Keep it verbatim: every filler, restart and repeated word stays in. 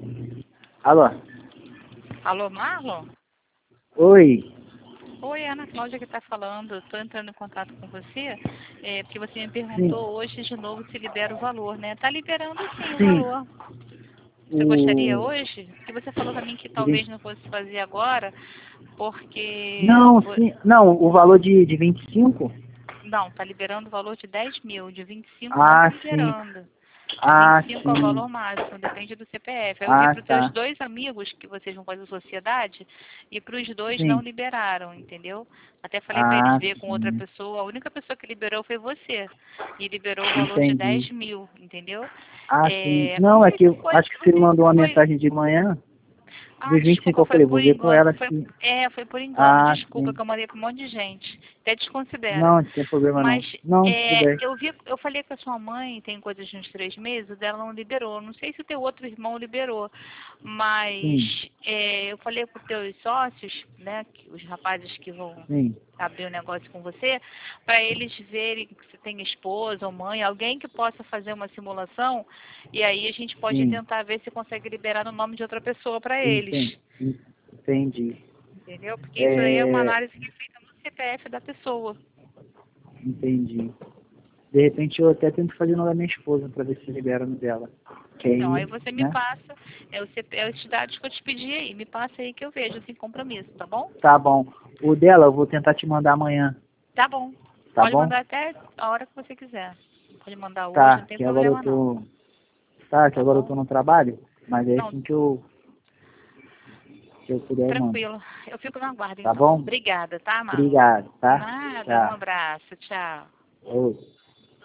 Alô? Alô, Marlon? Oi. Oi, Ana Cláudia que está falando. Estou entrando em contato com você, é, porque você me Sim. perguntou hoje de novo se libera o valor, né? Está liberando sim o Sim. valor. Você gostaria O... hoje? Porque você falou para mim que de talvez vinte não fosse fazer agora, porque... Não, vo- sim. Não, o valor de, de vinte e cinco? Não, está liberando o valor de dez mil, de vinte e cinco não está Ah, sim. liberando. De Ah, vinte e cinco é o sim. valor máximo, depende do C P F. Aí eu vi Ah, para os seus tá. dois amigos que vocês vão fazer sociedade e para os dois não Sim. liberaram, entendeu? Até falei para eles Ah, ver com outra sim. pessoa. A única pessoa que liberou foi você. E liberou o valor de Entendi. dez mil, entendeu? Ah, sim. É, não Não, é sei que se eu foi, acho que não você me sei mandou se uma foi. mensagem de manhã Ah, dos vinte e cinco. desculpa, Eu foi falei, vou por ver com engano. ela Foi, se... é, foi por engano. Ah, Desculpa sim. que eu mandei para um monte de gente. Até desconsidera. Não, não tem problema Mas não. Não, tudo é, bem. eu vi, eu falei com a sua mãe tem coisa de uns três meses, o dela não liberou. Não sei se o teu outro irmão liberou, mas Sim, é, eu falei com os teus sócios, né, que, os rapazes que vão sim, abrir o negócio com você, para eles verem que você tem esposa ou mãe, alguém que possa fazer uma simulação, e aí a gente pode sim. tentar ver se consegue liberar no nome de outra pessoa para Entendi. eles. Entendi. Entendeu? Porque isso aí é uma É, análise que é feita no C P F da pessoa. entendi. De repente eu até tento fazer no da minha esposa para ver se libera no dela. Que Então, aí, aí você me né? passa, é, o C P, é os dados que eu te pedi aí, me passa aí que eu vejo, sem compromisso, tá bom? Tá bom. O dela eu vou tentar te mandar amanhã, Tá bom. tá Pode bom? mandar até a hora que você quiser. Pode mandar hoje, Tá, não tem que agora eu problema não. tô. Tá, que Tá agora eu bom? tô no trabalho, mas é Não, assim que eu, que eu puder eu mando. tranquilo. Eu fico na guarda Tá então. bom? Obrigada, tá, Marlon? Obrigado, tá? Nada, um Tchau. abraço, tchau. Ô.